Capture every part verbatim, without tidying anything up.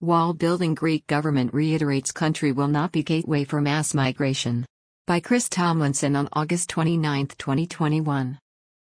Wall-building Greek government reiterates country will not be gateway for mass migration. By Chris Tomlinson on August twenty-ninth, twenty twenty-one.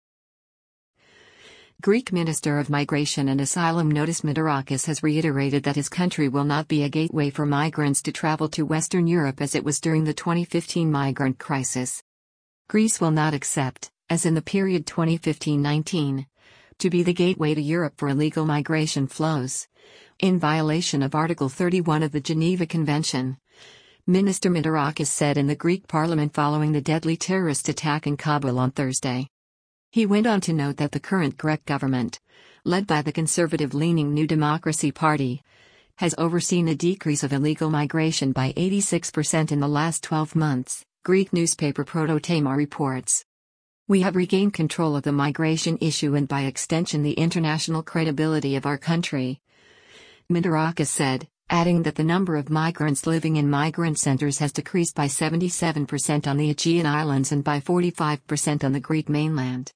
Greek Minister of Migration and Asylum Notis Mitarakis has reiterated that his country will not be a gateway for migrants to travel to Western Europe as it was during the twenty fifteen migrant crisis. Greece will not accept, as in the period twenty fifteen nineteen, to be the gateway to Europe for illegal migration flows, in violation of Article thirty-one of the Geneva Convention, Minister Mitarakis said in the Greek parliament following the deadly terrorist attack in Kabul on Thursday. He went on to note that the current Greek government, led by the conservative-leaning New Democracy Party, has overseen a decrease of illegal migration by eighty-six percent in the last twelve months, Greek newspaper Prototema reports. We have regained control of the migration issue and by extension the international credibility of our country, Mitarakis said, adding that the number of migrants living in migrant centers has decreased by seventy-seven percent on the Aegean Islands and by forty-five percent on the Greek mainland.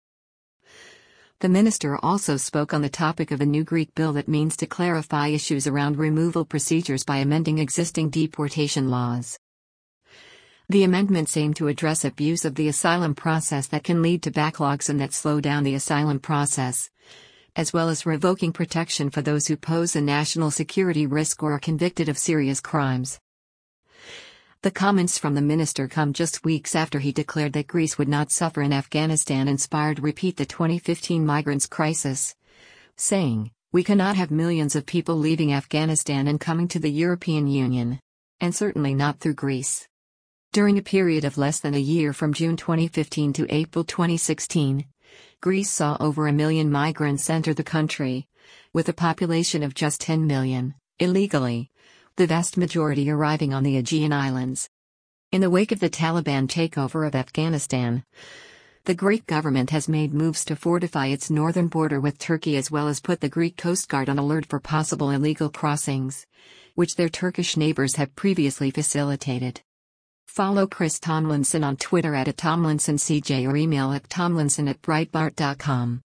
The minister also spoke on the topic of a new Greek bill that means to clarify issues around removal procedures by amending existing deportation laws. The amendments aim to address abuse of the asylum process that can lead to backlogs and that slow down the asylum process, as well as revoking protection for those who pose a national security risk or are convicted of serious crimes. The comments from the minister come just weeks after he declared that Greece would not suffer an Afghanistan-inspired repeat the twenty fifteen migrants crisis, saying, "We cannot have millions of people leaving Afghanistan and coming to the European Union, and certainly not through Greece." During a period of less than a year from June twenty fifteen to April twenty sixteen, Greece saw over a million migrants enter the country, with a population of just ten million, illegally, the vast majority arriving on the Aegean Islands. In the wake of the Taliban takeover of Afghanistan, the Greek government has made moves to fortify its northern border with Turkey as well as put the Greek Coast Guard on alert for possible illegal crossings, which their Turkish neighbors have previously facilitated. Follow Chris Tomlinson on Twitter at Tomlinson C J or email at tomlinson at breitbart dot com.